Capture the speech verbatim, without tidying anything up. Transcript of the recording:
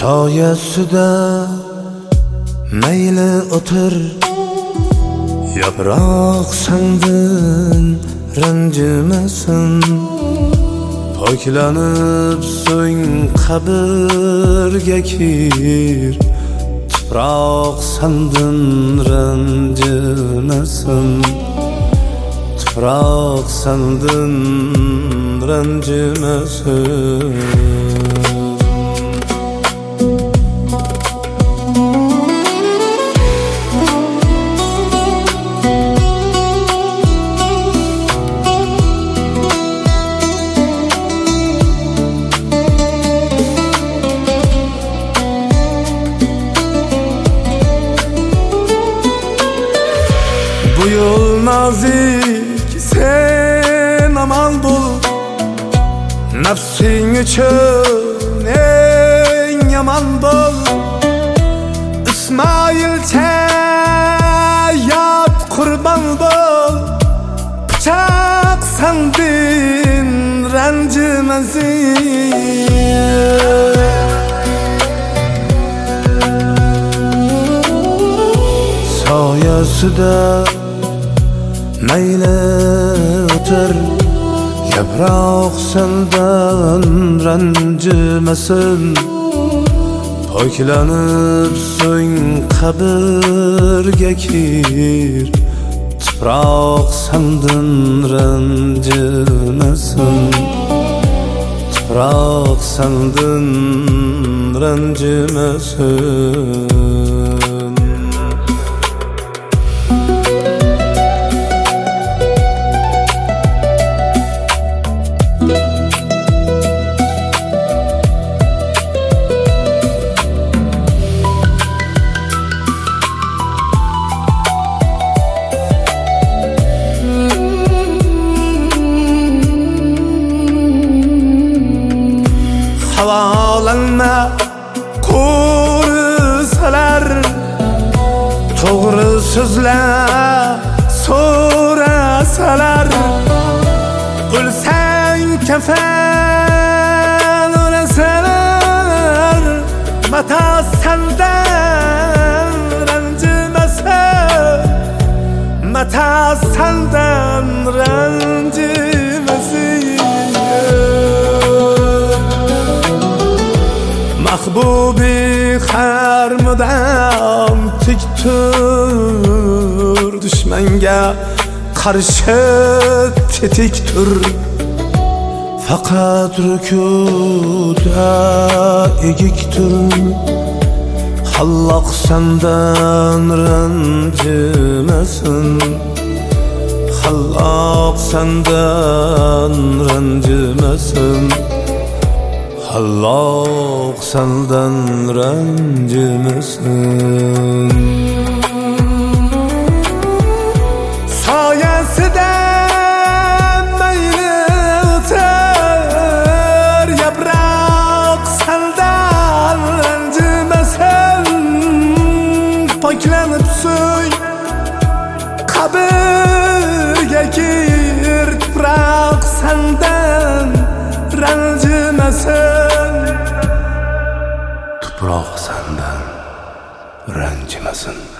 soyasida mayli o'tir, yaproq sandin ranjimasin. Poklanib so'ng qabrga kir, tuproq sandin ranjimasin. Tuproq sandin ranjimasin. Bu yol nazik, sen aman bul, nafsing uchun eng yaman bol. İsmailcha yot qurban bol, pichoq sandin ranjimasin. Soyasida mayli o'tir, yaproq sandan ranjimasin. Poklanib so'ng qabrga kir, tuproq sandin ranjimasin. Tuproq sandin ranjimasin. Havolanma ko'rsalar, to'g'ri so'zlar so'rasalar. O'lsang kafan o'rasalar, mato sandan ranjimasin. Mato sandan ranjimasin. Mahbubi har mudam tik tur, dushmanga qarshi tetik tur. Faqat rukuda egik tur, Alloh sandan ranjimasin. Alloh sandan ranjimasin. Alloh sandan ranjimasin. Soyasida mayli o'tir, yaproq sandan ranjimasin. Poklanib so'ng qabrga kir, tuproq sandan ranjimasin. Tuproq sandan ranjimasin.